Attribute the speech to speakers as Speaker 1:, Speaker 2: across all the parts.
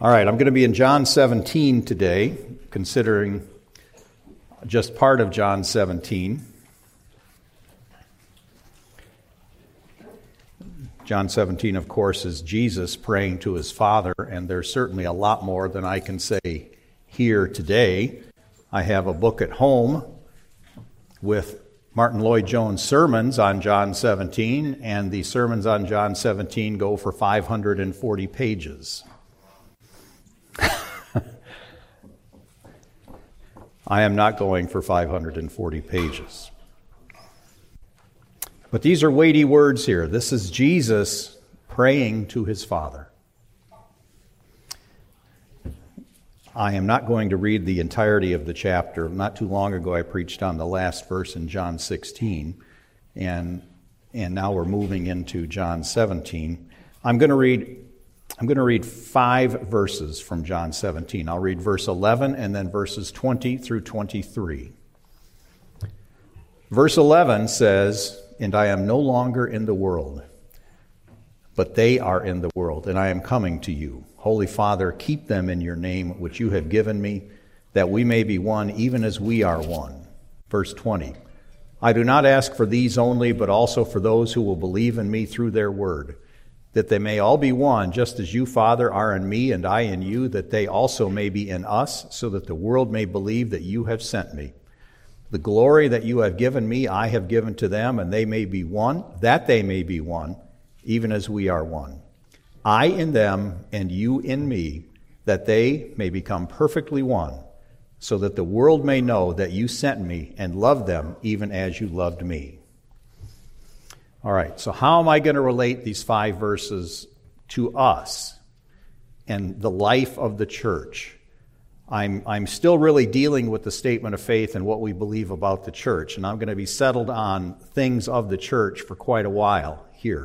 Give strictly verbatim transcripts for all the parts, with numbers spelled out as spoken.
Speaker 1: All right, I'm going to be in John seventeen today, considering just part of John seventeen. John seventeen, of course, is Jesus praying to his Father, and there's certainly a lot more than I can say here today. I have a book at home with Martin Lloyd-Jones' sermons on John seventeen, and the sermons on John seventeen go for five hundred forty pages. I am not going for five hundred forty pages. But these are weighty words here. This is Jesus praying to his Father. I am not going to read the entirety of the chapter. Not too long ago I preached on the last verse in John sixteen, and and now we're moving into John seventeen. I'm going to read I'm going to read five verses from John seventeen. I'll read verse eleven and then verses twenty through twenty-three. Verse eleven says, "And I am no longer in the world, but they are in the world, and I am coming to you. Holy Father, keep them in your name, which you have given me, that we may be one, even as we are one." Verse twenty, "I do not ask for these only, but also for those who will believe in me through their word, that they may all be one, just as you, Father, are in me and I in you, that they also may be in us, so that the world may believe that you have sent me. The glory that you have given me, I have given to them, and they may be one, that they may be one, even as we are one. I in them, and you in me, that they may become perfectly one, so that the world may know that you sent me and loved them even as you loved me." All right, so how am I going to relate these five verses to us and the life of the church? I'm, I'm still really dealing with the statement of faith and what we believe about the church, and I'm going to be settled on things of the church for quite a while here.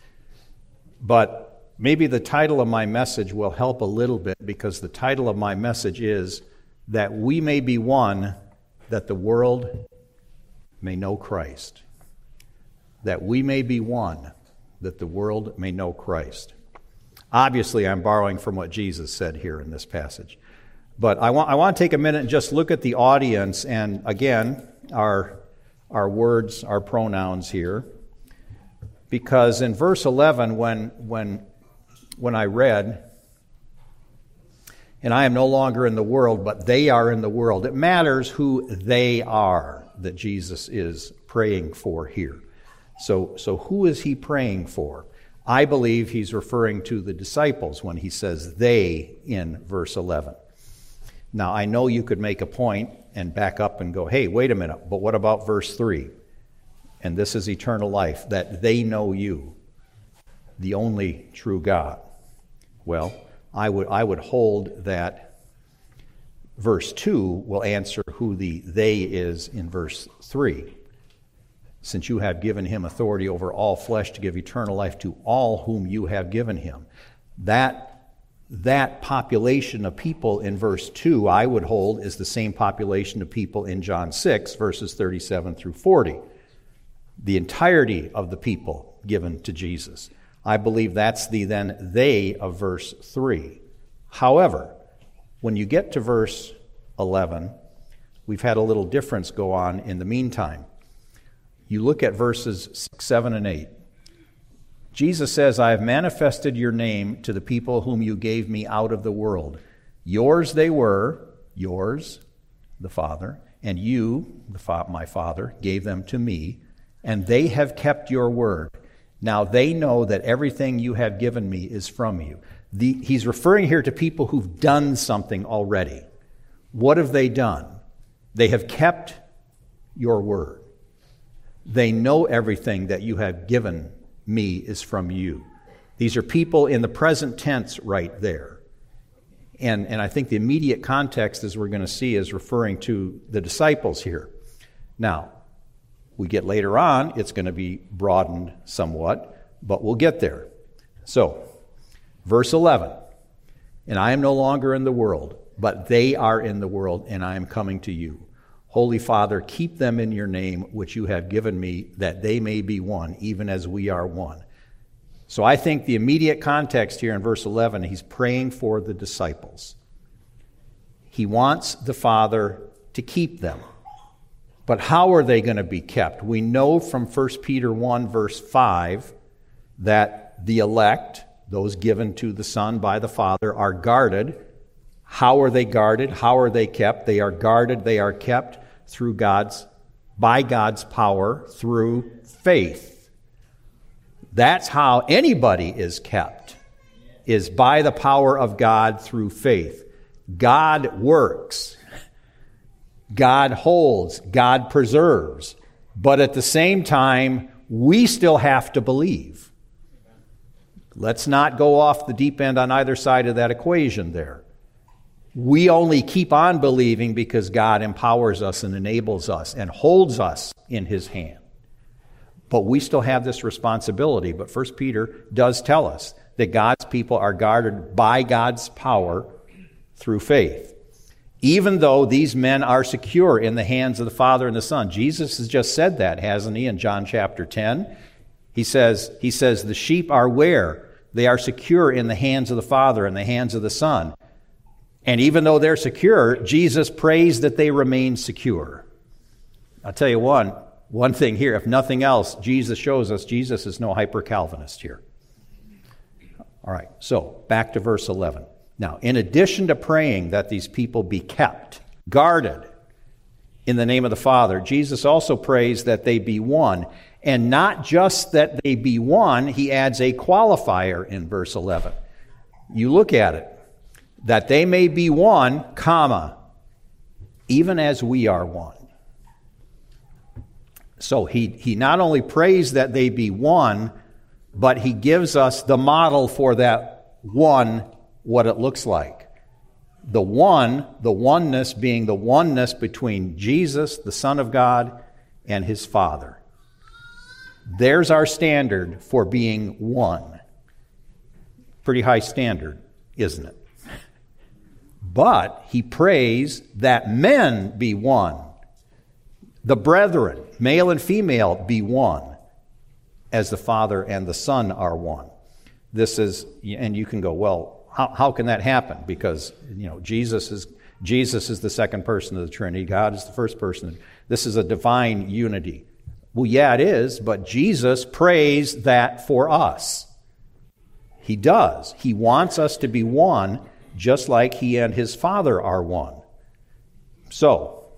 Speaker 1: But maybe the title of my message will help a little bit, because the title of my message is that we may be one, that the world may know Christ. That we may be one, that the world may know Christ. Obviously, I'm borrowing from what Jesus said here in this passage. But I want I want to take a minute and just look at the audience, and again, our, our words, our pronouns here. Because in verse eleven, when, when, when I read, "And I am no longer in the world, but they are in the world," it matters who they are that Jesus is praying for here. So, so who is he praying for? I believe he's referring to the disciples when he says they in verse eleven. Now, I know you could make a point and back up and go, hey, wait a minute, but what about verse three? "And this is eternal life, that they know you, the only true God." Well, I would I would hold that verse two will answer who the they is in verse three. "Since you have given him authority over all flesh to give eternal life to all whom you have given him." That, that population of people in verse two, I would hold, is the same population of people in John six, verses thirty-seven through forty. The entirety of the people given to Jesus. I believe that's the then they of verse three. However, when you get to verse eleven, we've had a little difference go on in the meantime. You look at verses six, seven, and eight. Jesus says, "I have manifested your name to the people whom you gave me out of the world. Yours they were," yours, the Father, "and you, the fa- my Father, gave them to me, and they have kept your word. Now they know that everything you have given me is from you." The, he's referring here to people who've done something already. What have they done? They have kept your word. They know everything that you have given me is from you. These are people in the present tense right there. And, and I think the immediate context, as we're going to see, is referring to the disciples here. Now, we get later on, it's going to be broadened somewhat, but we'll get there. So, verse eleven, "And I am no longer in the world, but they are in the world, and I am coming to you. Holy Father, keep them in your name, which you have given me, that they may be one, even as we are one." So I think the immediate context here in verse eleven, he's praying for the disciples. He wants the Father to keep them. But how are they going to be kept? We know from First Peter one, verse five, that the elect, those given to the Son by the Father, are guarded. How are they guarded? How are they kept? They are guarded, they are kept through God's, by God's power through faith. That's how anybody is kept, is by the power of God through faith. God works. God holds. God preserves. But at the same time, we still have to believe. Let's not go off the deep end on either side of that equation there. We only keep on believing because God empowers us and enables us and holds us in His hand. But we still have this responsibility. But First Peter does tell us that God's people are guarded by God's power through faith. Even though these men are secure in the hands of the Father and the Son. Jesus has just said that, hasn't he, in John chapter ten? He says, he says, the sheep are where? They are secure in the hands of the Father and the hands of the Son. And even though they're secure, Jesus prays that they remain secure. I'll tell you one, one thing here. If nothing else, Jesus shows us Jesus is no hyper-Calvinist here. All right, so back to verse eleven. Now, in addition to praying that these people be kept, guarded in the name of the Father, Jesus also prays that they be one. And not just that they be one, he adds a qualifier in verse eleven. You look at it. That they may be one, comma, even as we are one. So he, he not only prays that they be one, but he gives us the model for that one, what it looks like. The one, the oneness being the oneness between Jesus, the Son of God, and His Father. There's our standard for being one. Pretty high standard, isn't it? But he prays that men be one. The brethren, male and female, be one, as the Father and the Son are one. This is, and you can go, well, how, how can that happen? Because, you know, Jesus is Jesus is the second person of the Trinity. God is the first person. This is a divine unity. Well, yeah, it is, but Jesus prays that for us. He does. He wants us to be one, just like He and His Father are one. So,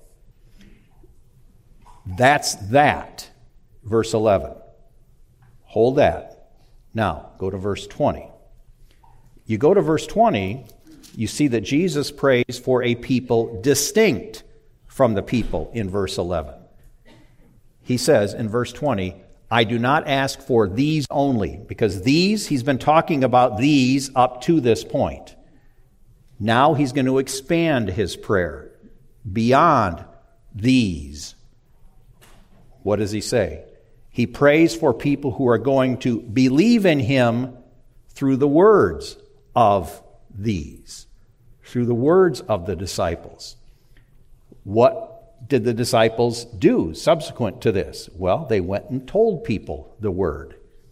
Speaker 1: that's that. Verse eleven. Hold that. Now, go to verse twenty. You go to verse twenty, you see that Jesus prays for a people distinct from the people in verse eleven. He says in verse twenty, I do not ask for these only, because these, he's been talking about these up to this point. Now he's going to expand his prayer beyond these. What does he say? He prays for people who are going to believe in him through the words of these, through the words of the disciples. What did the disciples do subsequent to this? Well, they went and told people the word.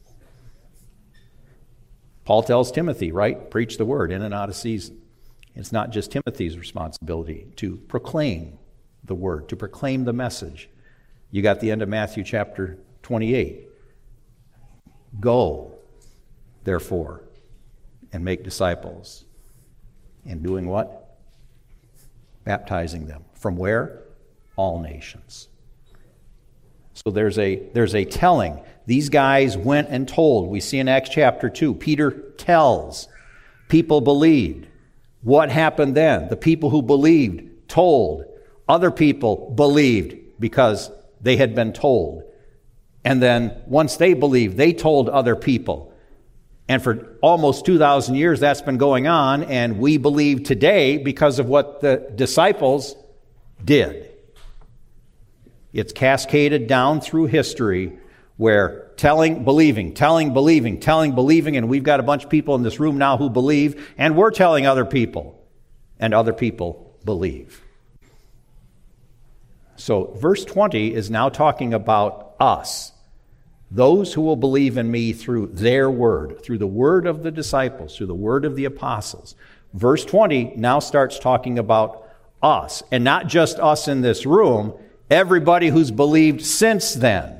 Speaker 1: Paul tells Timothy, right? Preach the word in and out of season. It's not just Timothy's responsibility to proclaim the word, to proclaim the message. You got the end of Matthew chapter twenty-eight. Go, therefore, and make disciples. And doing what? Baptizing them. From where? All nations. So there's a there's a telling. These guys went and told. We see in Acts chapter two, Peter tells. People believed. What happened then? The people who believed told. Other people believed because they had been told. And then once they believed, they told other people. And for almost two thousand years that's been going on, and we believe today because of what the disciples did. It's cascaded down through history where telling, believing, telling, believing, telling, believing, and we've got a bunch of people in this room now who believe, and we're telling other people, and other people believe. So verse twenty is now talking about us. Those who will believe in me through their word, through the word of the disciples, through the word of the apostles. Verse twenty now starts talking about us, and not just us in this room, everybody who's believed since then.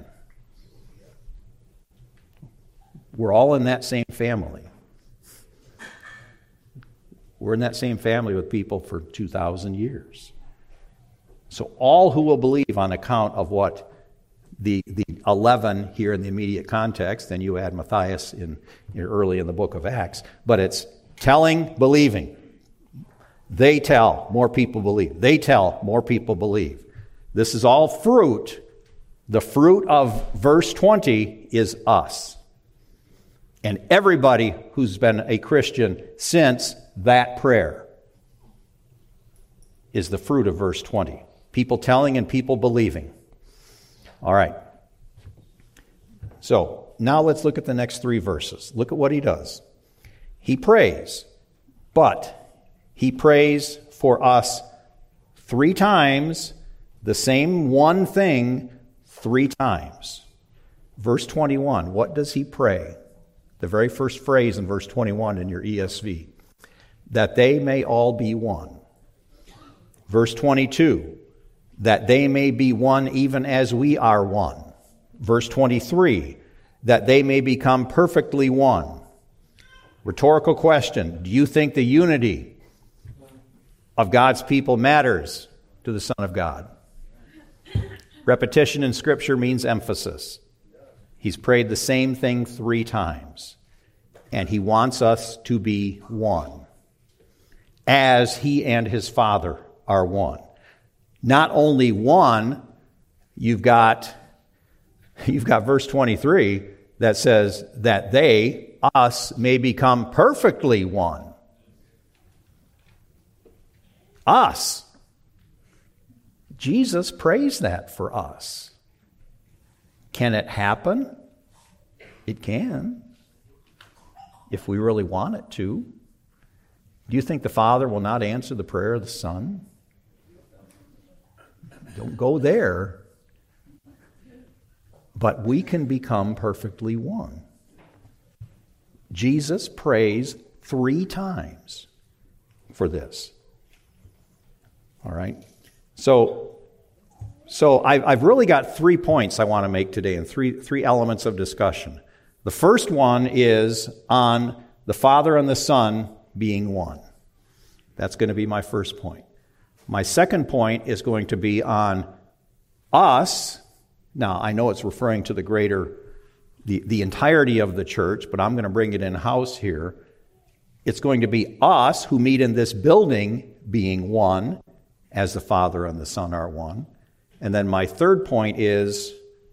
Speaker 1: We're all in that same family. We're in that same family with people for two thousand years. So all who will believe on account of what the the eleven here in the immediate context, then you add Matthias in, in early in the book of Acts, but it's telling, believing. They tell, more people believe. They tell, more people believe. This is all fruit. The fruit of verse twenty is us. And everybody who's been a Christian since that prayer is the fruit of verse twenty. People telling and people believing. All right. So now let's look at the next three verses. Look at what he does. He prays, but he prays for us three times, the same one thing three times. Verse twenty-one, what does he pray? The very first phrase in verse twenty-one in your E S V. That they may all be one. Verse twenty-two, that they may be one even as we are one. Verse twenty-three, that they may become perfectly one. Rhetorical question, do you think the unity of God's people matters to the Son of God? Repetition in Scripture means emphasis. He's prayed the same thing three times, and he wants us to be one, as he and his Father are one. Not only one, you've got, you've got verse twenty-three that says that they, us, may become perfectly one. Us. Jesus prays that for us. Can it happen? It can, if we really want it to. Do you think the Father will not answer the prayer of the Son? Don't go there. But we can become perfectly one. Jesus prays three times for this. All right? So, so I've, I've really got three points I want to make today and three, three elements of discussion. The first one is on the Father and the Son being one. That's going to be my first point. My second point is going to be on us. Now, I know it's referring to the greater, the, the entirety of the church, but I'm going to bring it in-house here. It's going to be us who meet in this building being one, as the Father and the Son are one. And then my third point is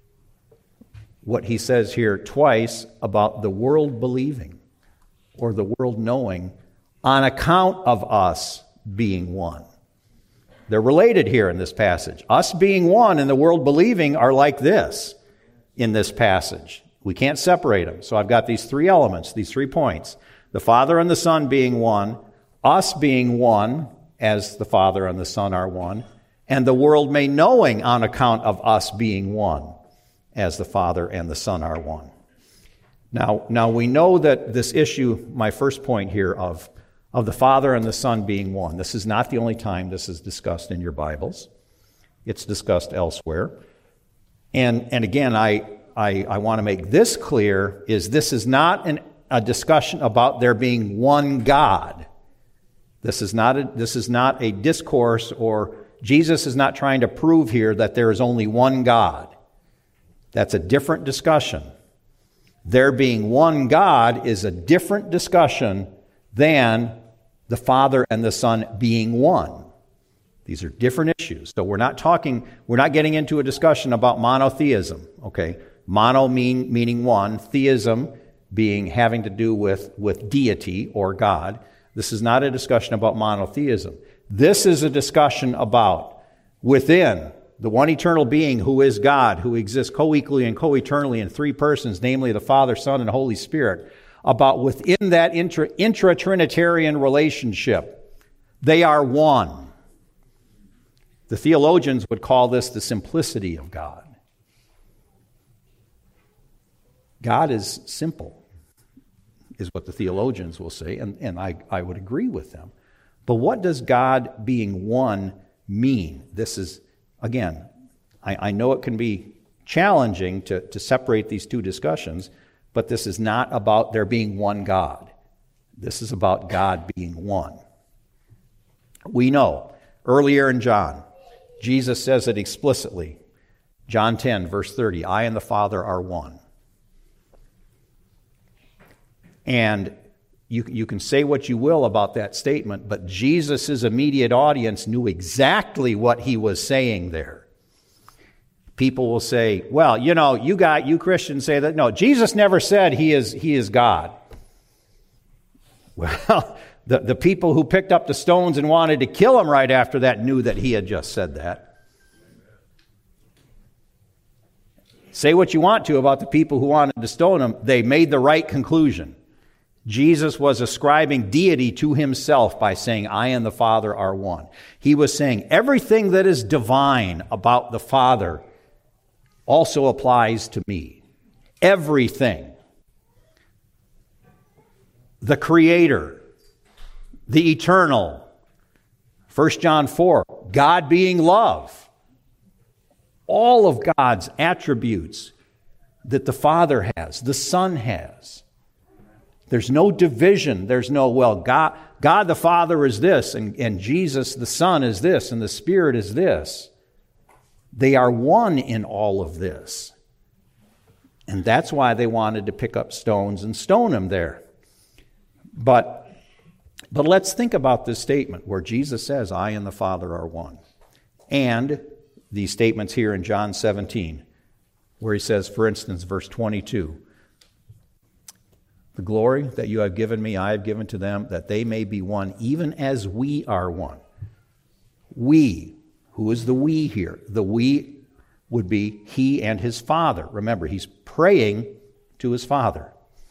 Speaker 1: what he says here twice about the world believing or the world knowing on account of us being one. They're related here in this passage. Us being one and the world believing are like this in this passage. We can't separate them. So I've got these three elements, these three points. The Father and the Son being one, us being one, as the Father and the Son are one, and the world may knowing on account of us being one, as the Father and the Son are one. Now, now we know that this issue, my first point here of, of the Father and the Son being one, this is not the only time this is discussed in your Bibles. It's discussed elsewhere. And, and again, I, I, I want to make this clear, is this is not an, a discussion about there being one God. This is not a, this is not a discourse, or Jesus is not trying to prove here that there is only one God. That's a different discussion. There being one God is a different discussion than the Father and the Son being one. These are different issues. So we're not talking, we're not getting into a discussion about monotheism. Okay, mono mean meaning one, theism being having to do with, with deity or God. This is not a discussion about monotheism. This is a discussion about within the one eternal being who is God, who exists co-equally and co-eternally in three persons, namely the Father, Son, and Holy Spirit, about within that intra, intra-Trinitarian relationship, they are one. The theologians would call this the simplicity of God. God is simple, is what the theologians will say, and, and I, I would agree with them. But what does God being one mean? This is, again, I, I know it can be challenging to, to separate these two discussions, but this is not about there being one God. This is about God being one. We know, earlier in John, Jesus says it explicitly. John ten, verse thirty, I and the Father are one. And you, you can say what you will about that statement, but Jesus' immediate audience knew exactly what he was saying there. People will say, well, you know, you got you Christians say that. No, Jesus never said he is he is God. Well, the, the people who picked up the stones and wanted to kill him right after that knew that he had just said that. Say what you want to about the people who wanted to stone him. They made the right conclusion. Jesus was ascribing deity to himself by saying, I and the Father are one. He was saying everything that is divine about the Father also applies to me. Everything. The Creator, the Eternal. First John four, God being love. All of God's attributes that the Father has, the Son has. There's no division. There's no, well, God, God the Father is this, and, and Jesus the Son is this, and the Spirit is this. They are one in all of this. And that's why they wanted to pick up stones and stone him there. But, but let's think about this statement where Jesus says, I and the Father are one. And these statements here in John seventeen, where he says, for instance, verse twenty-two, the glory that you have given me, I have given to them, that they may be one, even as we are one. We, who is the we here? The we would be he and his Father. Remember, he's praying to his Father.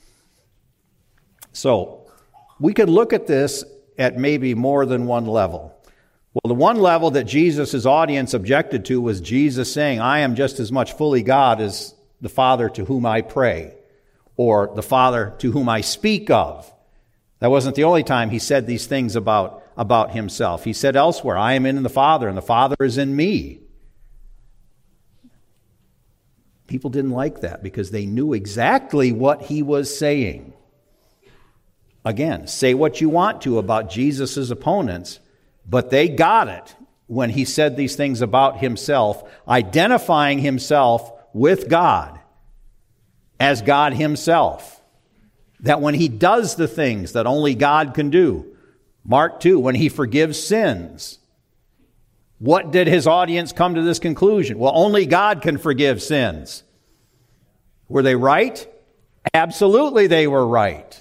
Speaker 1: So, we could look at this at maybe more than one level. Well, the one level that Jesus' audience objected to was Jesus saying, I am just as much fully God as the Father to whom I pray, or the Father to whom I speak of. That wasn't the only time he said these things about, about himself. He said elsewhere, I am in the Father, and the Father is in me. People didn't like that because they knew exactly what he was saying. Again, say what you want to about Jesus' opponents, but they got it when he said these things about himself, identifying himself with God as God himself. That when he does the things that only God can do, Mark two, when he forgives sins, what did his audience come to this conclusion? Well, only God can forgive sins. Were they right? Absolutely they were right.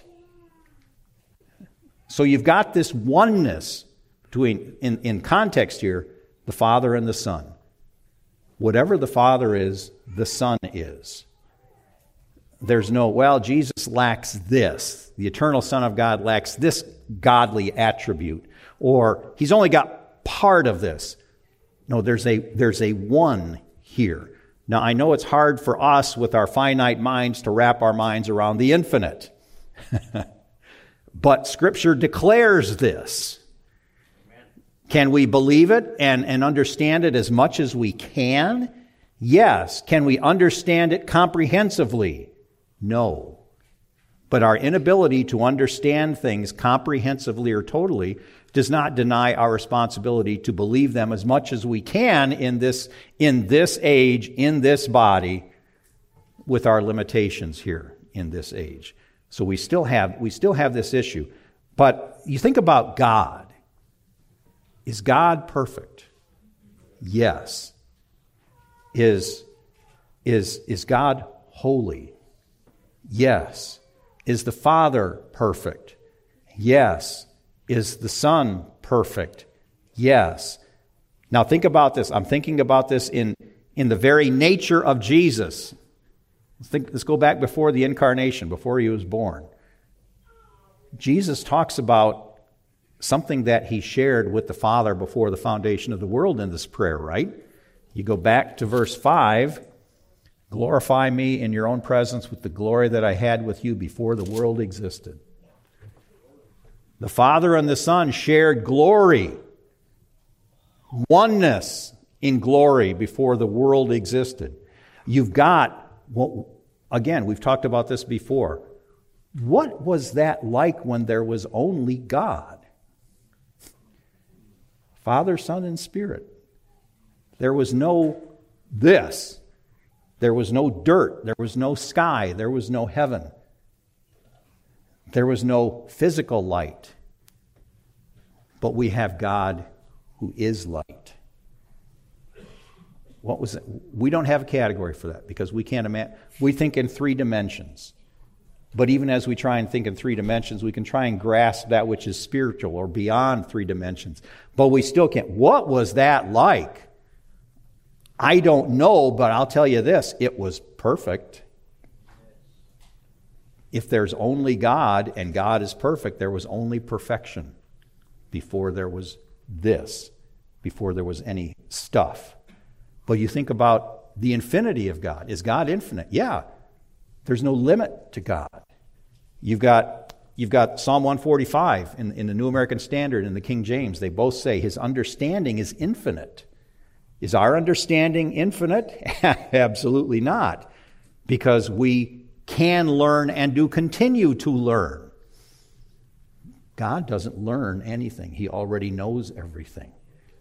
Speaker 1: So you've got this oneness between, in, in context here, the Father and the Son. Whatever the Father is, the Son is. There's no, well, Jesus lacks this. The eternal Son of God lacks this godly attribute. Or he's only got part of this. No, there's a, there's a one here. Now, I know it's hard for us with our finite minds to wrap our minds around the infinite. But Scripture declares this. Can we believe it and, and understand it as much as we can? Yes. Can we understand it comprehensively? No. But our inability to understand things comprehensively or totally does not deny our responsibility to believe them as much as we can in this, in this age, in this body, with our limitations here in this age. So we still have, we still have this issue. But you think about God. Is God perfect? Yes. Is, is, is God holy? Yes. Is the Father perfect? Yes. Is the Son perfect? Yes. Now think about this. I'm thinking about this in, in the very nature of Jesus. Let's, think, let's go back before the incarnation, before he was born. Jesus talks about something that he shared with the Father before the foundation of the world in this prayer, right? You go back to verse five. Glorify me in your own presence with the glory that I had with you before the world existed. The Father and the Son shared glory, oneness in glory before the world existed. You've got, well, again, we've talked about this before. What was that like when there was only God? Father, Son, and Spirit. There was no this. There was no dirt. There was no sky. There was no heaven. There was no physical light. But we have God who is light. What was it? We don't have a category for that because we can't imagine. We think in three dimensions. But even as we try and think in three dimensions, we can try and grasp that which is spiritual or beyond three dimensions. But we still can't. What was that like? I don't know, but I'll tell you this. It was perfect. If there's only God and God is perfect, there was only perfection before there was this, before there was any stuff. But you think about the infinity of God. Is God infinite? Yeah. There's no limit to God. You've got, you've got Psalm one forty-five in, in the New American Standard and the King James. They both say his understanding is infinite. Is our understanding infinite? Absolutely not. Because we can learn and do continue to learn. God doesn't learn anything. He already knows everything.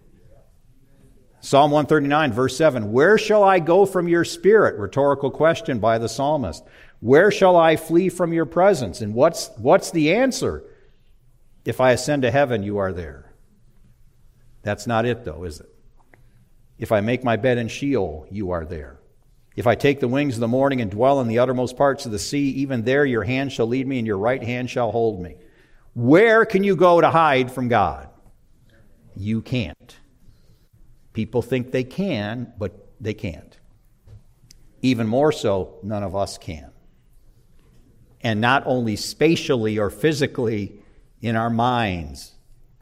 Speaker 1: Psalm one thirty-nine, verse seven, where shall I go from your spirit? Rhetorical question by the psalmist. Where shall I flee from your presence? And what's, what's the answer? If I ascend to heaven, you are there. That's not it, though, is it? If I make my bed in Sheol, you are there. If I take the wings of the morning and dwell in the uttermost parts of the sea, even there your hand shall lead me and your right hand shall hold me. Where can you go to hide from God? You can't. People think they can, but they can't. Even more so, none of us can. And not only spatially or physically, in our minds.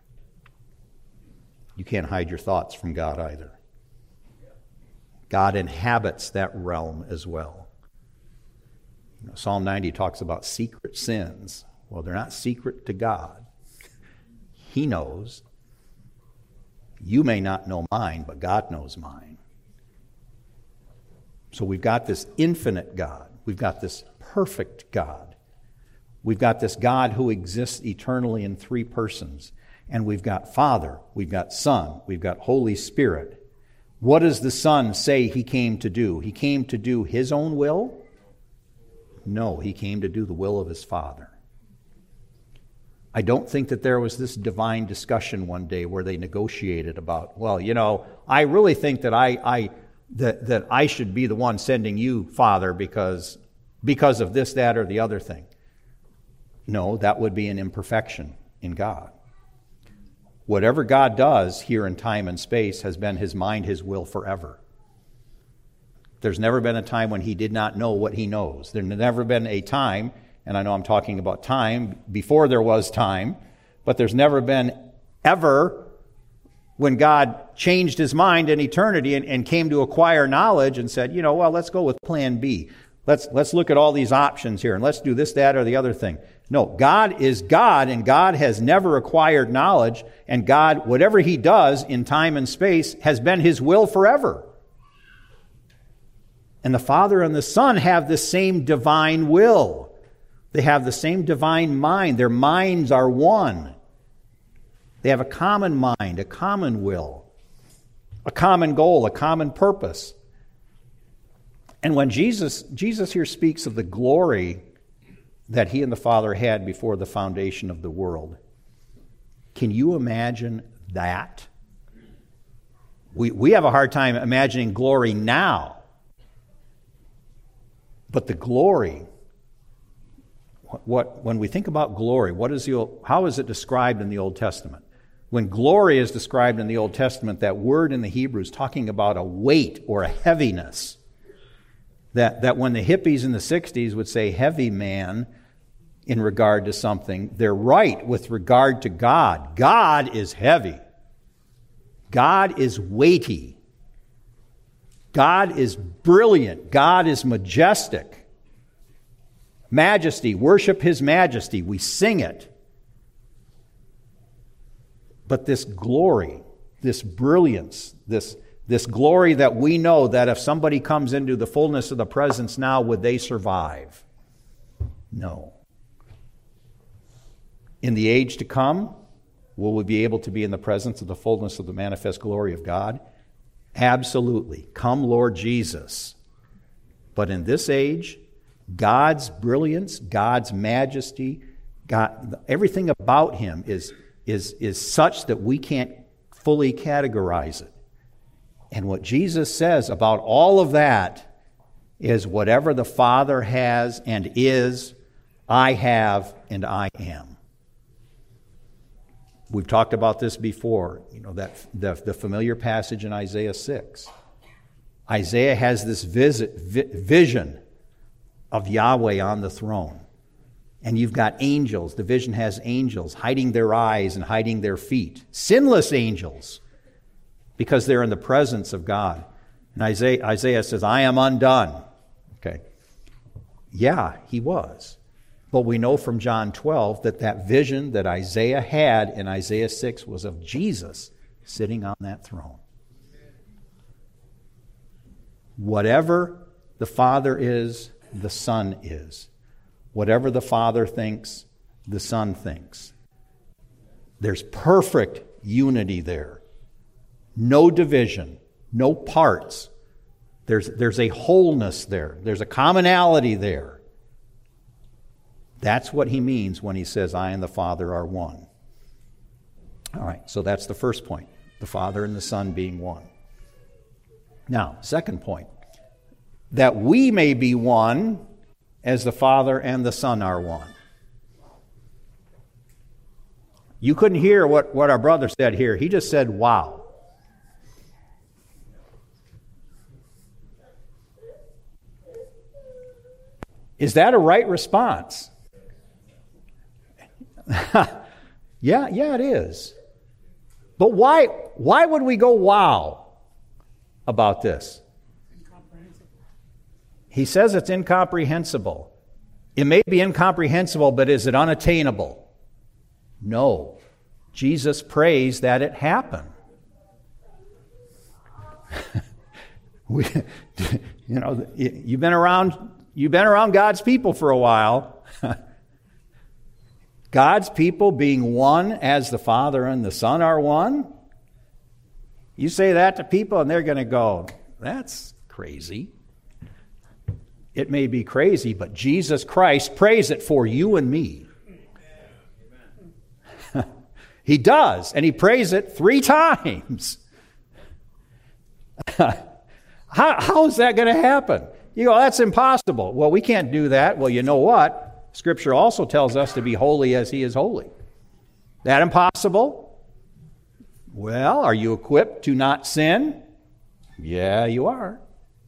Speaker 1: You can't hide your thoughts from God either. God inhabits that realm as well. You know, Psalm ninety talks about secret sins. Well, they're not secret to God. He knows. You may not know mine, but God knows mine. So we've got this infinite God. We've got this perfect God. We've got this God who exists eternally in three persons. And we've got Father, we've got Son, we've got Holy Spirit. What does the Son say he came to do? He came to do his own will? No, he came to do the will of his Father. I don't think that there was this divine discussion one day where they negotiated about, well, you know, I really think that I, I that, that I should be the one sending you, Father, because, because of this, that, or the other thing. No, that would be an imperfection in God. Whatever God does here in time and space has been his mind, his will forever. There's never been a time when he did not know what he knows. There's never been a time, and I know I'm talking about time before there was time, but there's never been ever when God changed his mind in eternity and, and came to acquire knowledge and said, you know, well, let's go with plan B. Let's, let's look at all these options here and let's do this, that, or the other thing. No, God is God, and God has never acquired knowledge, and God, whatever he does in time and space, has been his will forever. And the Father and the Son have the same divine will. They have the same divine mind. Their minds are one. They have a common mind, a common will, a common goal, a common purpose. And when Jesus, Jesus here speaks of the glory that he and the Father had before the foundation of the world, can you imagine that? We, we have a hard time imagining glory now. But the glory, what, when we think about glory, what is the, how is it described in the Old Testament? When glory is described in the Old Testament, that word in the Hebrew is talking about a weight or a heaviness. That, that when the hippies in the sixties would say heavy man in regard to something, they're right with regard to God. God is heavy. God is weighty. God is brilliant. God is majestic. Majesty, worship His majesty. We sing it. But this glory, this brilliance, this, this glory that we know that if somebody comes into the fullness of the presence now, would they survive? No. In the age to come, will we be able to be in the presence of the fullness of the manifest glory of God? Absolutely. Come, Lord Jesus. But in this age, God's brilliance, God's majesty, God, everything about Him is, is, is such that we can't fully categorize it. And what Jesus says about all of that is whatever the Father has and is, I have and I am. We've talked about this before, you know, that the, the familiar passage in Isaiah six. Isaiah has this visit, vi- vision of Yahweh on the throne. And you've got angels. The vision has angels hiding their eyes and hiding their feet. Sinless angels, because they're in the presence of God. And Isaiah, Isaiah says, I am undone. Okay. Yeah, he was. But we know from John twelve that that vision that Isaiah had in Isaiah six was of Jesus sitting on that throne. Whatever the Father is, the Son is. Whatever the Father thinks, the Son thinks. There's perfect unity there. No division, no parts. There's, there's a wholeness there. There's a commonality there. That's what he means when he says, I and the Father are one. All right, so that's the first point. The Father and the Son being one. Now, second point. That we may be one as the Father and the Son are one. You couldn't hear what, what our brother said here. He just said, wow. Is that a right response? yeah, yeah, it is. But why, why would we go wow about this? He says it's incomprehensible. It may be incomprehensible, but is it unattainable? No. Jesus prays that it happen. we, you know, you've been around, you've been around God's people for a while. God's people being one as the Father and the Son are one. You say that to people and they're going to go, that's crazy. It may be crazy, but Jesus Christ prays it for you and me. He does, and he prays it three times. how, how is that going to happen? You go, that's impossible. Well, we can't do that. Well, you know what? Scripture also tells us to be holy as he is holy. That impossible? Well, are you equipped to not sin? Yeah, you are.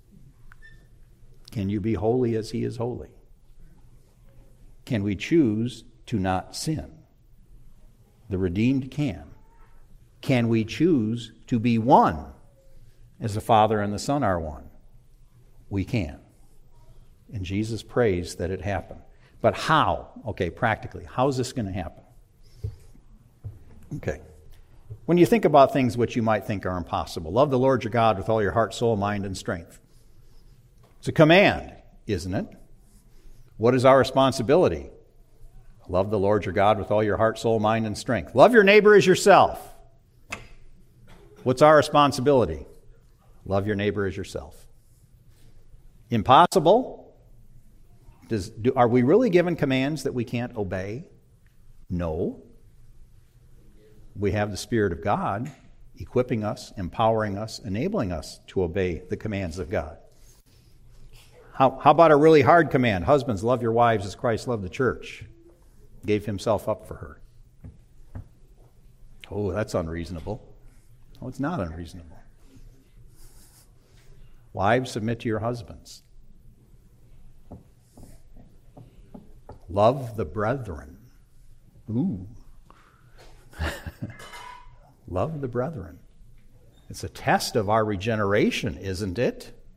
Speaker 1: Can you be holy as he is holy? Can we choose to not sin? The redeemed can. Can we choose to be one as the Father and the Son are one? We can. And Jesus prays that it happen. But how? Okay, practically, how is this going to happen? Okay. When you think about things which you might think are impossible, love the Lord your God with all your heart, soul, mind, and strength. It's a command, isn't it? What is our responsibility? Love the Lord your God with all your heart, soul, mind, and strength. Love your neighbor as yourself. What's our responsibility? Love your neighbor as yourself. Impossible? Does, do, are we really given commands that we can't obey? No. We have the Spirit of God equipping us, empowering us, enabling us to obey the commands of God. How, how about a really hard command? Husbands, love your wives as Christ loved the church. Gave himself up for her. Oh, that's unreasonable. Oh, it's not unreasonable. Wives, submit to your husbands. Love the brethren. Ooh. Love the brethren. It's a test of our regeneration, isn't it?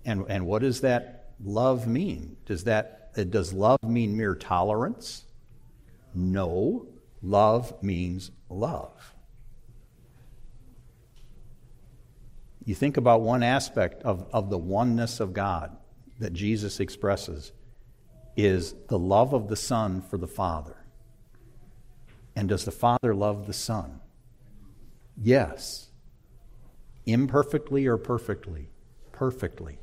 Speaker 1: And, and what does that love mean? Does that, uh, does love mean mere tolerance? No. Love means love. You think about one aspect of, of the oneness of God that Jesus expresses is the love of the Son for the Father. And does the Father love the Son? Yes. Imperfectly or perfectly? Perfectly.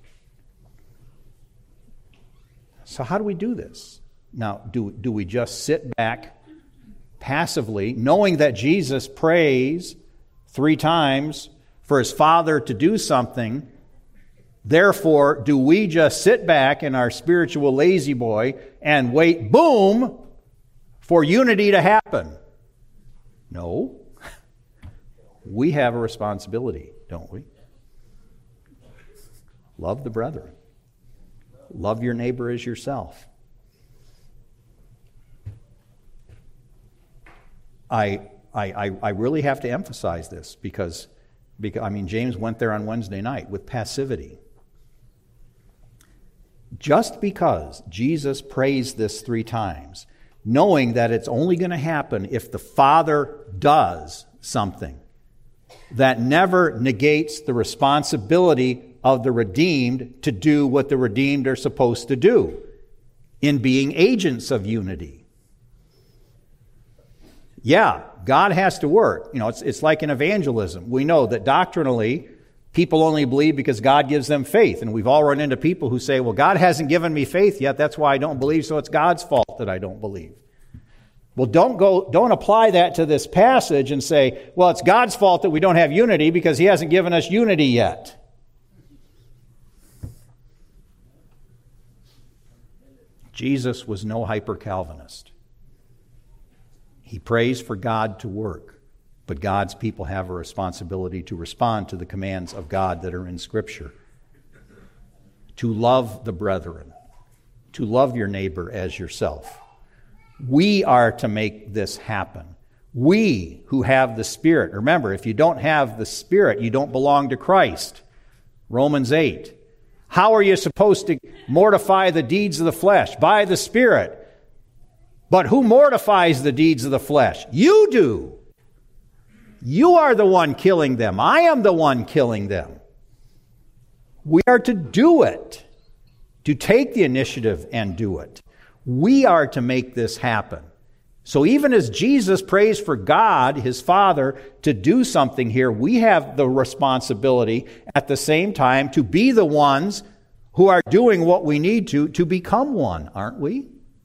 Speaker 1: So how do we do this? Now, do, do we just sit back passively, knowing that Jesus prays three times for his Father to do something? Therefore, do we just sit back in our spiritual lazy boy and wait, boom, for unity to happen? No. We have a responsibility, don't we? Love the brethren. Love your neighbor as yourself. I, I, I really have to emphasize this because, because, I mean, James went there on Wednesday night with passivity. Just because Jesus prays this three times, knowing that it's only going to happen if the Father does something, that never negates the responsibility of the redeemed to do what the redeemed are supposed to do in being agents of unity. Yeah, God has to work. You know, it's, it's like in evangelism. We know that doctrinally, people only believe because God gives them faith. And we've all run into people who say, well, God hasn't given me faith yet. That's why I don't believe, so it's God's fault that I don't believe. Well, don't go, don't apply that to this passage and say, well, it's God's fault that we don't have unity because he hasn't given us unity yet. Jesus was no hyper-Calvinist. He prays for God to work, but God's people have a responsibility to respond to the commands of God that are in Scripture. To love the brethren, to love your neighbor as yourself. We are to make this happen. We who have the Spirit. Remember, if you don't have the Spirit, you don't belong to Christ. Romans eight. How are you supposed to mortify the deeds of the flesh? By the Spirit. But who mortifies the deeds of the flesh? You do. You are the one killing them. I am the one killing them. We are to do it. To take the initiative and do it. We are to make this happen. So even as Jesus prays for God, his Father, to do something here, we have the responsibility at the same time to be the ones who are doing what we need to to become one, aren't we?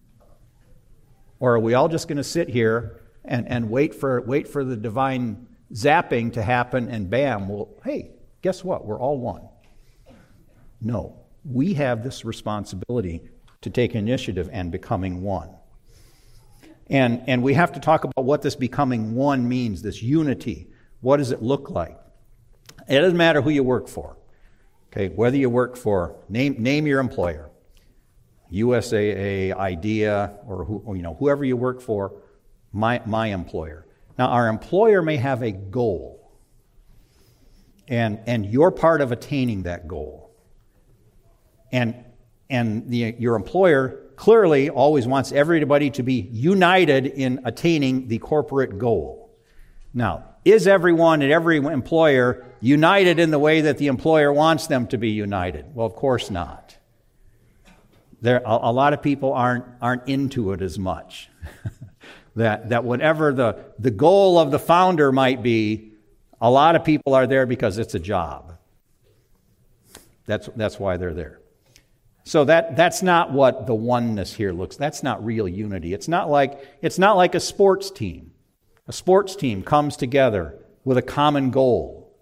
Speaker 1: Or are we all just going to sit here and, and wait for wait for the divine zapping to happen and bam, well, hey, guess what? We're all one. No, we have this responsibility to take initiative and becoming one. And, and we have to talk about what this becoming one means, this unity. What does it look like? It doesn't matter who you work for. Okay, whether you work for, name, name your employer, U S A A, IDEA, or, who, or you know, whoever you work for, my, my employer. Now, our employer may have a goal, and, and you're part of attaining that goal. And, and the, your employer clearly always wants everybody to be united in attaining the corporate goal. Now, is everyone at every employer united in the way that the employer wants them to be united? Well, of course not. There, a, a lot of people aren't aren't into it as much. that that whatever the, the goal of the founder might be, a lot of people are there because it's a job. That's that's why they're there. So that, that's not what the oneness here looks. That's not real unity. It's not like it's not like a sports team. A sports team comes together with a common goal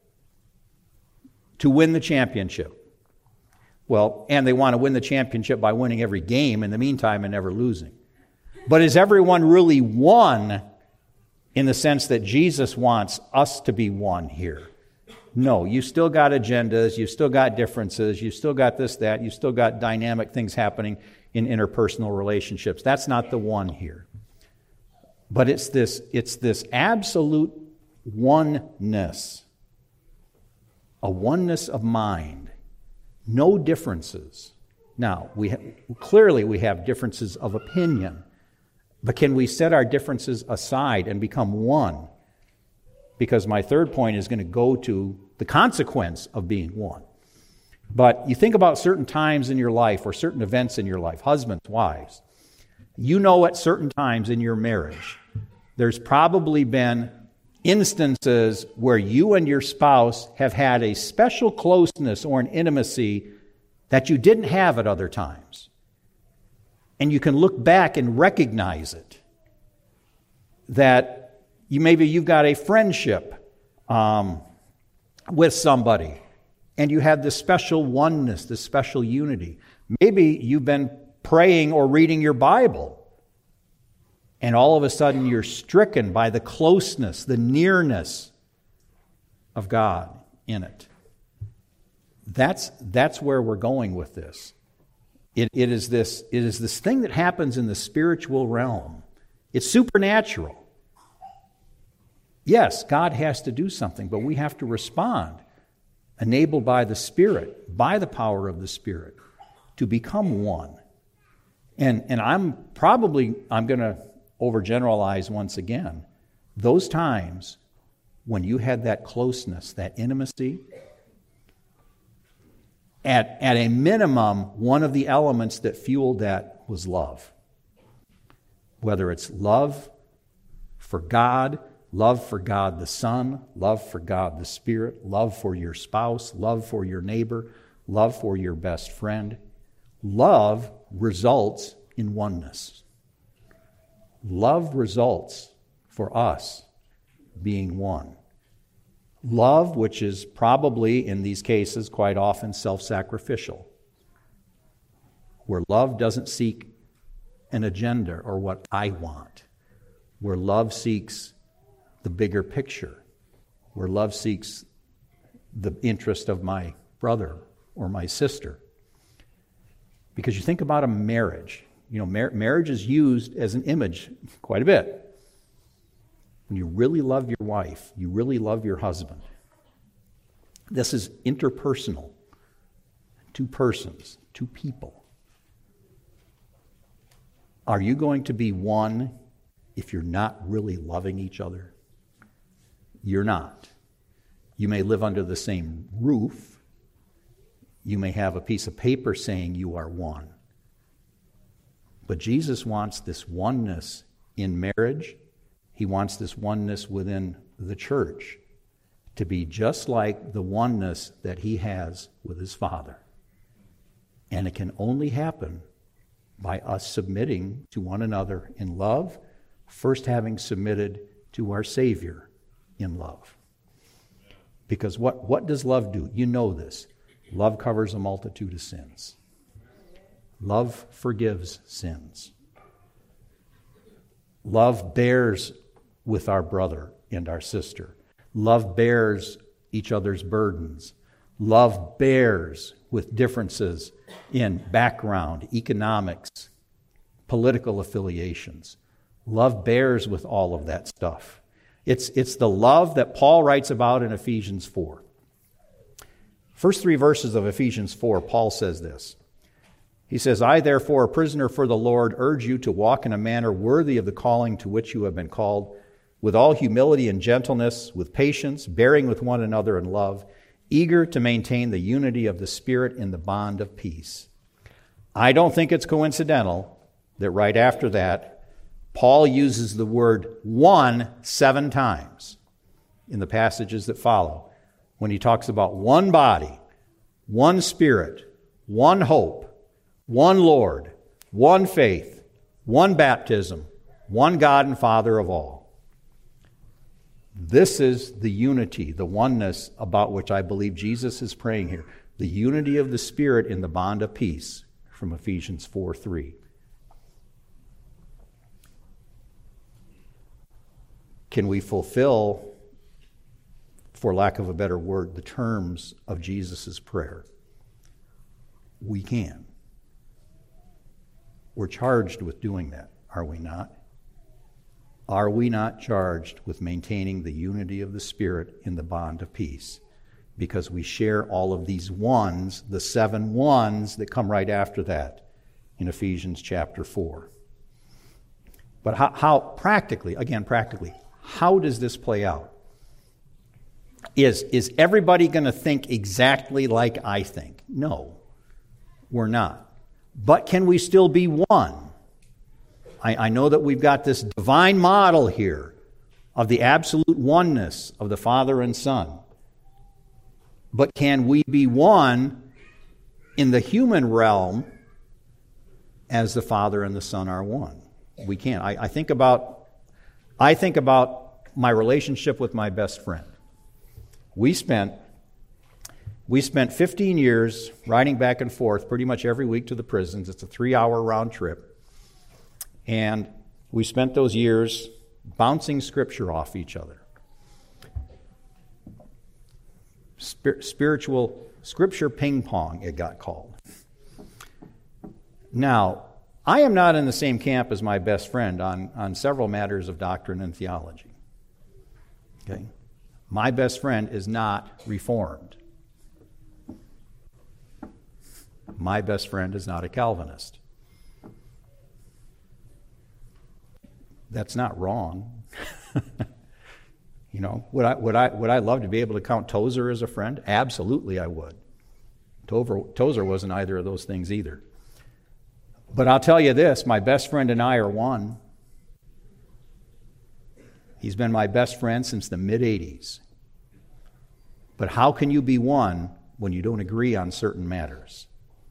Speaker 1: to win the championship. Well, and they want to win the championship by winning every game in the meantime and never losing. But is everyone really one in the sense that Jesus wants us to be one here? No, you still got agendas, you still got differences, you still got this, that, you still got dynamic things happening in interpersonal relationships. That's not the one here. But it's this, it's this absolute oneness, a oneness of mind No differences. Now, we ha- clearly we have differences of opinion, but can we set our differences aside and become one? Because my third point is going to go to the consequence of being one. But you think about certain times in your life or certain events in your life, husbands, wives. You know at certain times in your marriage, there's probably been instances where you and your spouse have had a special closeness or an intimacy that you didn't have at other times. And you can look back and recognize it. That you maybe you've got a friendship um, with somebody, and you have this special oneness, this special unity. Maybe you've been praying or reading your Bible, and all of a sudden you're stricken by the closeness, the nearness of God in it. That's, that's where we're going with this. It, it, is this. it is this thing that happens in the spiritual realm. It's supernatural. Yes, God has to do something, but we have to respond, enabled by the Spirit, by the power of the Spirit, to become one. And, and I'm probably, I'm going to overgeneralize once again, those times when you had that closeness, that intimacy, at, at a minimum, one of the elements that fueled that was love. Whether it's love for God, love for God the Son, love for God the Spirit, love for your spouse, love for your neighbor, love for your best friend. Love results in oneness. Love results for us being one. Love, which is probably, in these cases, quite often self-sacrificial. Where love doesn't seek an agenda or what I want. Where love seeks the bigger picture. Where love seeks the interest of my brother or my sister. Because you think about a marriage. You know, mar- marriage is used as an image quite a bit. When you really love your wife, you really love your husband. This is interpersonal. Two persons, two people. Are you going to be one if you're not really loving each other? You're not. You may live under the same roof. You may have a piece of paper saying you are one. But Jesus wants this oneness in marriage. He wants this oneness within the church to be just like the oneness that he has with his Father. And it can only happen by us submitting to one another in love, first having submitted to our Savior in love. Because what, what does love do? You know this. Love covers a multitude of sins. Love forgives sins. Love bears with our brother and our sister. Love bears each other's burdens. Love bears with differences in background, economics, political affiliations. Love bears with all of that stuff. It's, it's the love that Paul writes about in Ephesians four. First three verses of Ephesians four, Paul says this. He says, I, therefore, a prisoner for the Lord, urge you to walk in a manner worthy of the calling to which you have been called, with all humility and gentleness, with patience, bearing with one another in love, eager to maintain the unity of the Spirit in the bond of peace. I don't think it's coincidental that right after that, Paul uses the word one seven times in the passages that follow, when he talks about one body, one Spirit, one hope, one Lord, one faith, one baptism, one God and Father of all. This is the unity, the oneness about which I believe Jesus is praying here. The unity of the Spirit in the bond of peace from Ephesians four three. Can we fulfill, for lack of a better word, the terms of Jesus' prayer? We can. We're charged with doing that, are we not? Are we not charged with maintaining the unity of the Spirit in the bond of peace? because we share all of these ones, the seven ones that come right after that in Ephesians chapter four. But how, how practically, again, practically, how does this play out? Is, is everybody going to think exactly like I think? No, we're not. But can we still be one? I, I know that we've got this divine model here of the absolute oneness of the Father and Son. But can we be one in the human realm as the Father and the Son are one? We can. I, I think about I think about my relationship with my best friend. We spent we spent fifteen years riding back and forth pretty much every week to the prisons. It's a three-hour round trip. And we spent those years bouncing Scripture off each other. Spir- spiritual Scripture ping pong, it got called. Now, I am not in the same camp as my best friend on, on several matters of doctrine and theology. Okay? My best friend is not Reformed. My best friend is not a Calvinist. That's not wrong. You know, would I would I would I love to be able to count Tozer as a friend? Absolutely, I would. Tozer, Tozer wasn't either of those things either. But I'll tell you this: my best friend and I are one. He's been my best friend since the mid eighties. But how can you be one when you don't agree on certain matters?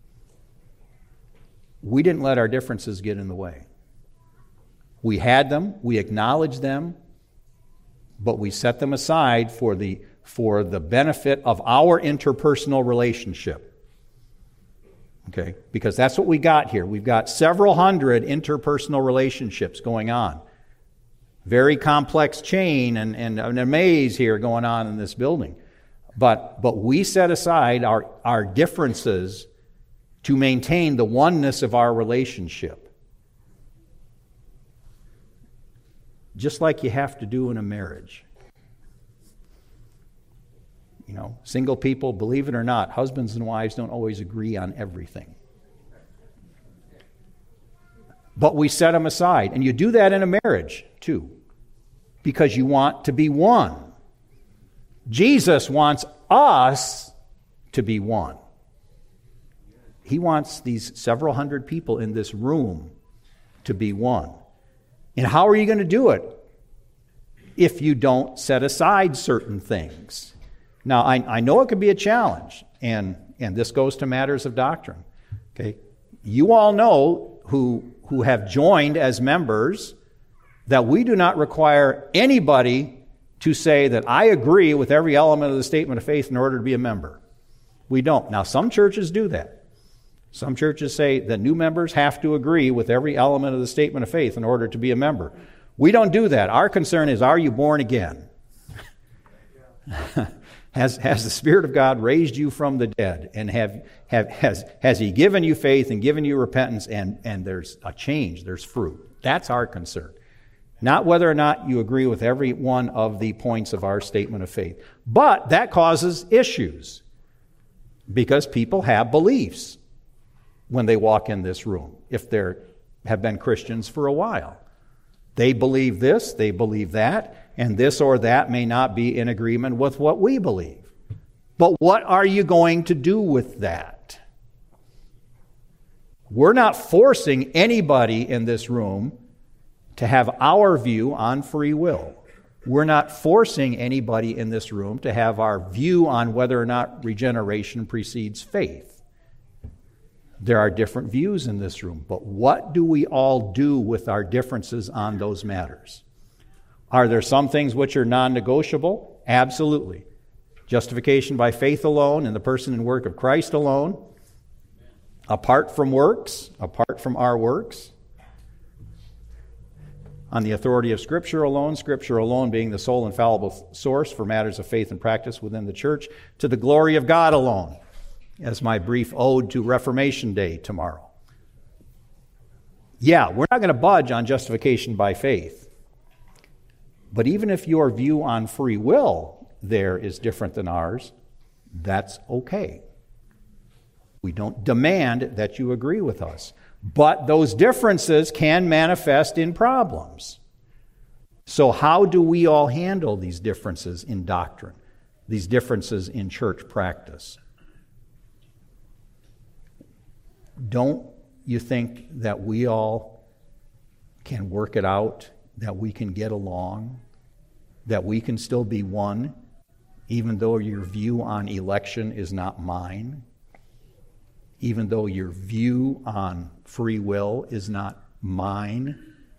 Speaker 1: We didn't let our differences get in the way. We had them, we acknowledged them, but we set them aside for the, for the benefit of our interpersonal relationship. Okay? Because that's what we got here. We've got several hundred interpersonal relationships going on. Very complex chain and, and, and a maze here going on in this building. But, but we set aside our, our differences to maintain the oneness of our relationship. Just like you have to do in a marriage. You know, single people, believe it or not, husbands and wives don't always agree on everything. But we set them aside. And you do that in a marriage, too. Because you want to be one. Jesus wants us to be one. He wants these several hundred people in this room to be one. And how are you going to do it if you don't set aside certain things? Now, I, I know it can be a challenge, and, and this goes to matters of doctrine. Okay, you all know who, who have joined as members that we do not require anybody to say that I agree with every element of the statement of faith in order to be a member. We don't. Now, some churches do that. Some churches say that new members have to agree with every element of the statement of faith in order to be a member. We don't do that. Our concern is, are you born again? has, has the Spirit of God raised you from the dead? And have, have, has, has He given you faith and given you repentance and, and there's a change, there's fruit? That's our concern. Not whether or not you agree with every one of the points of our statement of faith. But that causes issues because people have beliefs when they walk in this room, if they have been Christians for a while. They believe this, they believe that, and this or that may not be in agreement with what we believe. But what are you going to do with that? We're not forcing anybody in this room to have our view on free will. We're not forcing anybody in this room to have our view on whether or not regeneration precedes faith. There are different views in this room, but what do we all do with our differences on those matters? Are there some things which are non-negotiable? Absolutely. Justification by faith alone in the person and work of Christ alone, apart from works, apart from our works. On the authority of Scripture alone, Scripture alone being the sole infallible source for matters of faith and practice within the church, to the glory of God alone, as my brief ode to Reformation Day tomorrow. Yeah, we're not going to budge on justification by faith. But even if your view on free will there is different than ours, That's okay. We don't demand that you agree with us. But those differences can manifest in problems. So how do we all handle these differences in doctrine, these differences in church practice? Don't you think that we all can work it out, that we can get along, that we can still be one, even though your view on election is not mine, even though your view on free will is not mine?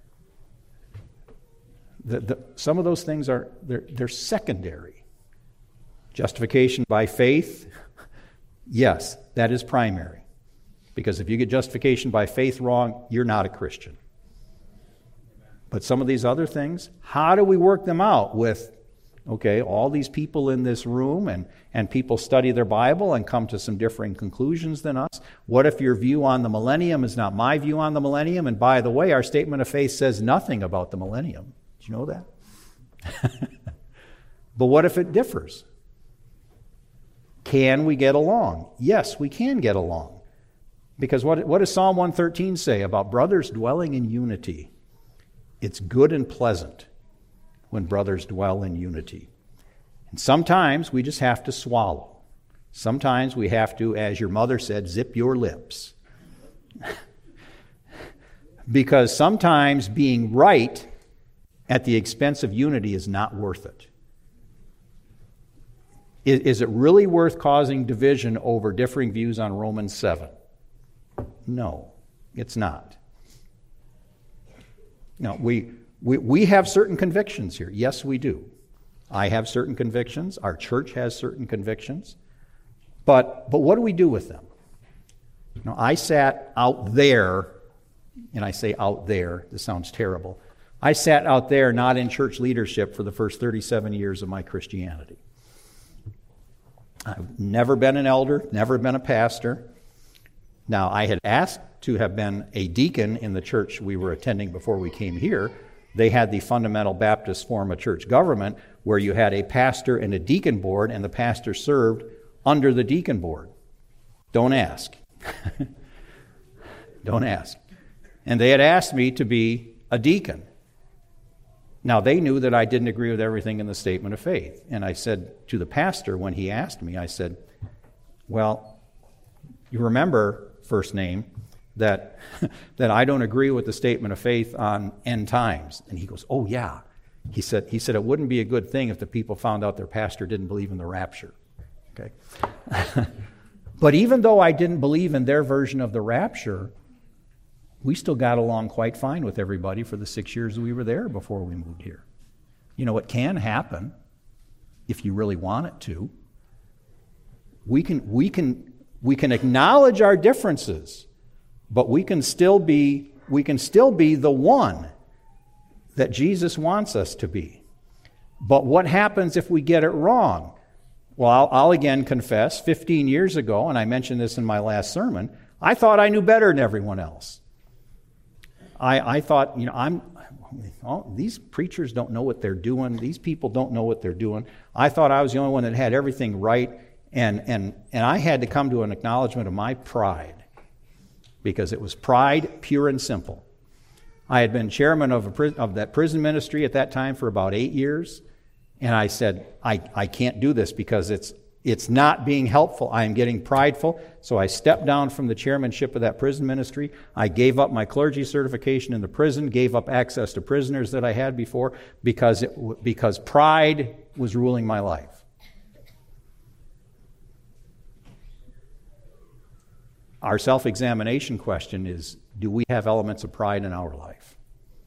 Speaker 1: The, the, some of those things are they're, they're secondary. Justification by faith, yes, that is primary. Because if you get justification by faith wrong, you're not a Christian. But some of these other things, how do we work them out with, okay, all these people in this room and, and people study their Bible and come to some differing conclusions than us? What if your view on the millennium is not my view on the millennium? And by the way, our statement of faith says nothing about the millennium. Did you know that? But what if it differs? Can we get along? Yes, we can get along. Because what, what does Psalm one thirteen say about brothers dwelling in unity? It's good and pleasant when brothers dwell in unity. And sometimes we just have to swallow. Sometimes we have to, as your mother said, zip your lips. Because sometimes being right at the expense of unity is not worth it. Is, is it really worth causing division over differing views on Romans seven? No, it's not. No, we, we we have certain convictions here. Yes, we do. I have certain convictions. Our church has certain convictions. But but what do we do with them? You know, I sat out there, and I say out there, this sounds terrible. I sat out there not in church leadership for the first thirty-seven years of my Christianity. I've never been an elder, never been a pastor. Now, I had asked to have been a deacon in the church we were attending before we came here. They had the fundamental Baptist form of church government where you had a pastor and a deacon board, and the pastor served under the deacon board. Don't ask. Don't ask. And they had asked me to be a deacon. Now, they knew that I didn't agree with everything in the statement of faith. And I said to the pastor when he asked me, I said, well, you remember, first name, that that I don't agree with the statement of faith on end times. And he goes, oh, yeah. He said, he said it wouldn't be a good thing if the people found out their pastor didn't believe in the rapture. Okay. But even though I didn't believe in their version of the rapture, we still got along quite fine with everybody for the six years we were there before we moved here. You know, it can happen if you really want it to. We can we can we can acknowledge our differences, but we can still be we can still be the one that Jesus wants us to be. But what happens if we get it wrong? Well, I'll, I'll again confess, fifteen years ago, and I mentioned this in my last sermon, I thought I knew better than everyone else. I, I thought, you know, I'm, oh, these preachers don't know what they're doing. These people don't know what they're doing. I thought I was the only one that had everything right, and and and I had to come to an acknowledgement of my pride, because it was pride, pure and simple. I had been chairman of, a pri- of that prison ministry at that time for about eight years, and I said, I, I can't do this because it's it's not being helpful. I am getting prideful. So I stepped down from the chairmanship of that prison ministry. I gave up my clergy certification in the prison, gave up access to prisoners that I had before because it, because pride was ruling my life. Our self-examination question is, do we have elements of pride in our life?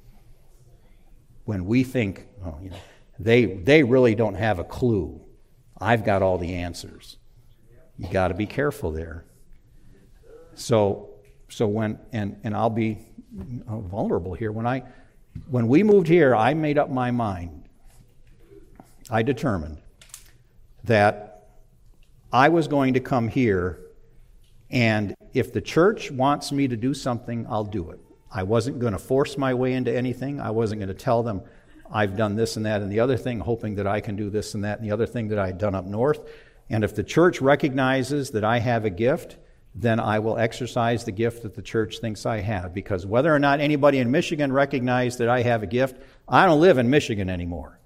Speaker 1: When we think, oh, you know, they they really don't have a clue. I've got all the answers. You got to be careful there. So, so when and and I'll be vulnerable here. When I when we moved here, I made up my mind. I determined that I was going to come here, and if the church wants me to do something, I'll do it. I wasn't going to force my way into anything. I wasn't going to tell them I've done this and that and the other thing, hoping that I can do this and that and the other thing that I'd done up north. And if the church recognizes that I have a gift, then I will exercise the gift that the church thinks I have. Because whether or not anybody in Michigan recognizes that I have a gift, I don't live in Michigan anymore.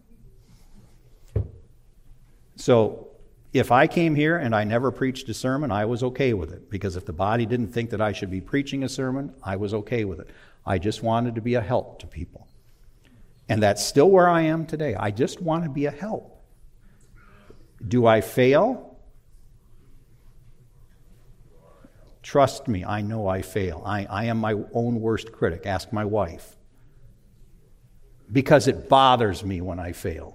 Speaker 1: So if I came here and I never preached a sermon, I was okay with it. Because if the body didn't think that I should be preaching a sermon, I was okay with it. I just wanted to be a help to people. And that's still where I am today. I just want to be a help. Do I fail? Trust me, I know I fail. I, I am my own worst critic. Ask my wife. Because it bothers me when I fail.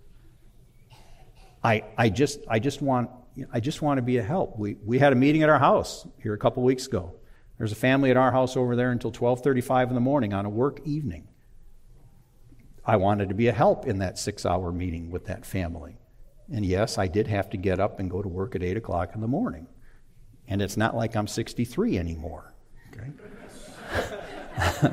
Speaker 1: I I just I just want I just want to be a help. We we had a meeting at our house here a couple weeks ago. There's a family at our house over there until twelve thirty-five in the morning on a work evening. I wanted to be a help in that six-hour meeting with that family. And yes, I did have to get up and go to work at eight o'clock in the morning. And it's not like I'm sixty-three anymore. Okay?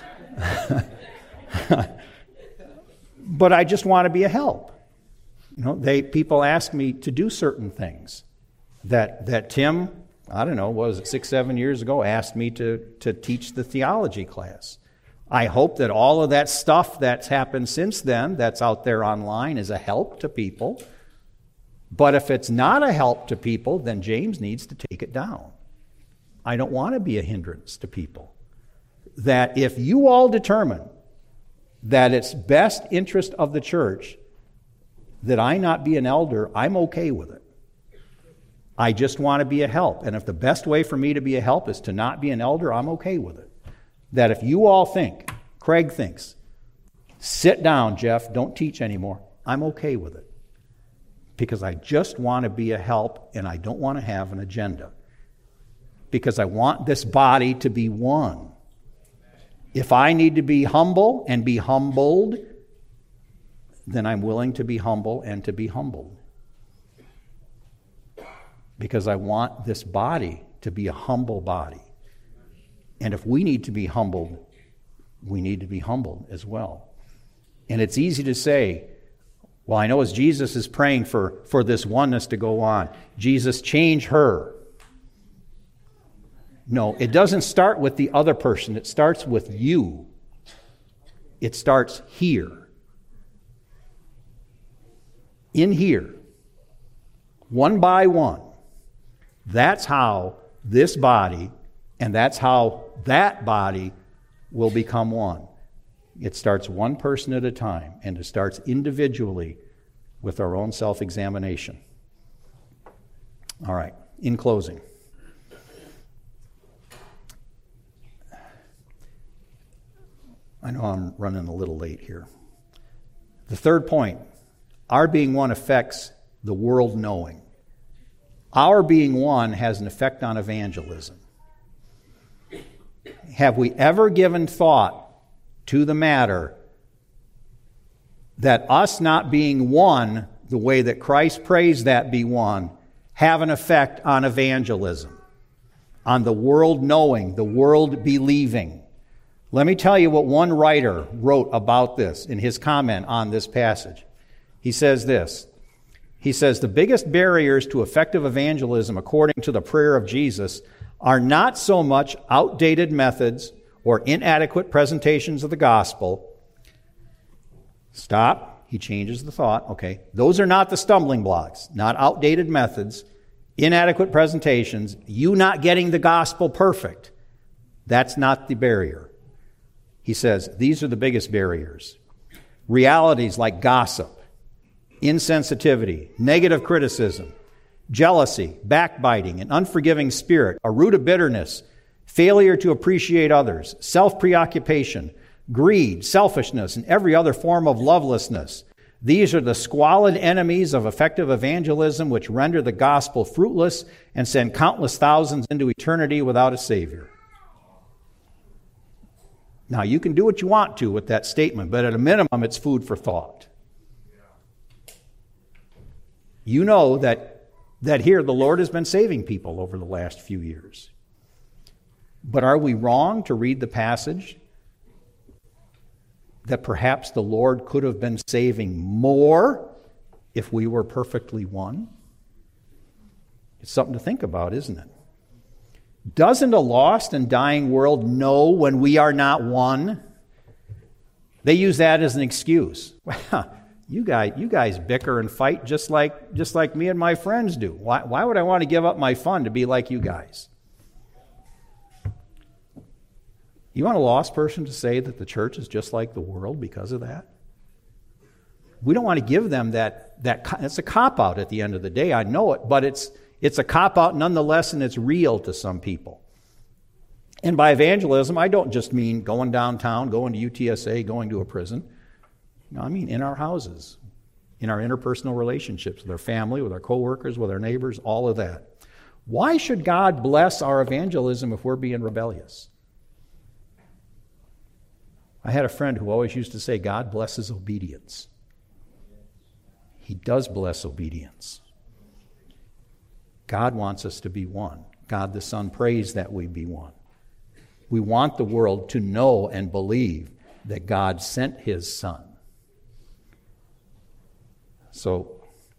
Speaker 1: But I just want to be a help. You know, they people ask me to do certain things that that Tim, I don't know, was it six, seven years ago, asked me to, to teach the theology class. I hope that all of that stuff that's happened since then, that's out there online, is a help to people. But if it's not a help to people, then James needs to take it down. I don't want to be a hindrance to people. That if you all determine that it's best interest of the church that I not be an elder, I'm okay with it. I just want to be a help. And if the best way for me to be a help is to not be an elder, I'm okay with it. That if you all think, Craig thinks, sit down, Jeff, don't teach anymore, I'm okay with it. Because I just want to be a help and I don't want to have an agenda. Because I want this body to be one. If I need to be humble and be humbled, then I'm willing to be humble and to be humbled. Because I want this body to be a humble body. And if we need to be humbled, we need to be humbled as well. And it's easy to say, well, I know as Jesus is praying for, for this oneness to go on, Jesus, change her. No, it doesn't start with the other person. It starts with you. It starts here. In here. One by one. That's how this body and that's how that body will become one. It starts one person at a time, and it starts individually with our own self-examination. All right, in closing. I know I'm running a little late here. The third point, our being one affects the world knowing. Our being one has an effect on evangelism. Have we ever given thought to the matter that us not being one, the way that Christ prays that be one, have an effect on evangelism, on the world knowing, the world believing? Let me tell you what one writer wrote about this in his comment on this passage. He says this. He says, the biggest barriers to effective evangelism, according to the prayer of Jesus, are not so much outdated methods or inadequate presentations of the gospel. Stop. He changes the thought. Okay. Those are not the stumbling blocks, not outdated methods, inadequate presentations, you not getting the gospel perfect. That's not the barrier. He says, these are the biggest barriers. Realities like gossip, insensitivity, negative criticism, jealousy, backbiting, an unforgiving spirit, a root of bitterness, failure to appreciate others, self-preoccupation, greed, selfishness, and every other form of lovelessness. These are the squalid enemies of effective evangelism which render the gospel fruitless and send countless thousands into eternity without a Savior. Now, you can do what you want to with that statement, but at a minimum, it's food for thought. You know that, that here the Lord has been saving people over the last few years. But are we wrong to read the passage that perhaps the Lord could have been saving more if we were perfectly one? It's something to think about, isn't it? Doesn't a lost and dying world know when we are not one? They use that as an excuse. Well, you guys, you guys bicker and fight just like just like me and my friends do. Why, why would I want to give up my fun to be like you guys? You want a lost person to say that the church is just like the world because of that? We don't want to give them that, that it's a cop-out at the end of the day, I know it, but it's it's a cop-out nonetheless, and it's real to some people. And by evangelism, I don't just mean going downtown, going to U T S A, going to a prison. No, I mean in our houses, in our interpersonal relationships with our family, with our coworkers, with our neighbors, all of that. Why should God bless our evangelism if we're being rebellious? I had a friend who always used to say, God blesses obedience. He does bless obedience. God wants us to be one. God the Son prays that we be one. We want the world to know and believe that God sent His Son. So,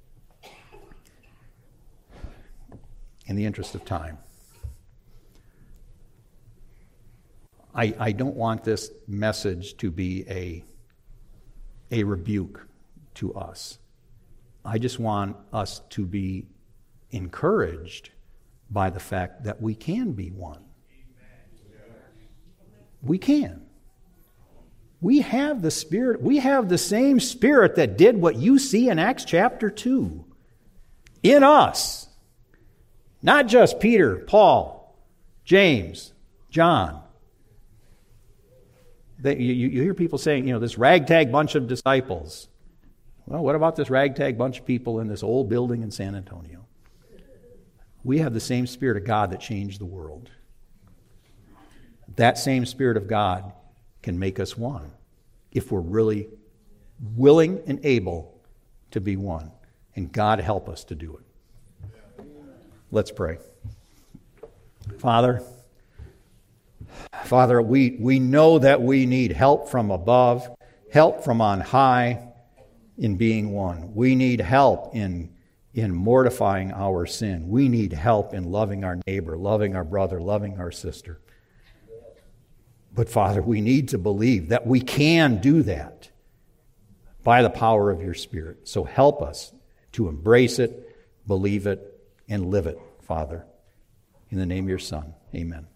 Speaker 1: in the interest of time, I, I don't want this message to be a, a rebuke to us. I just want us to be encouraged by the fact that we can be one. We can. We have the Spirit. We have the same Spirit that did what you see in Acts chapter two in us. Not just Peter, Paul, James, John. They, you, you hear people saying, you know, this ragtag bunch of disciples. Well, what about this ragtag bunch of people in this old building in San Antonio? We have the same Spirit of God that changed the world. That same Spirit of God can make us one if we're really willing and able to be one. And God help us to do it. Let's pray. Father, Father, we, we know that we need help from above, help from on high in being one. We need help in, in mortifying our sin. We need help in loving our neighbor, loving our brother, loving our sister. But Father, we need to believe that we can do that by the power of your Spirit. So help us to embrace it, believe it, and live it, Father. In the name of your Son, amen.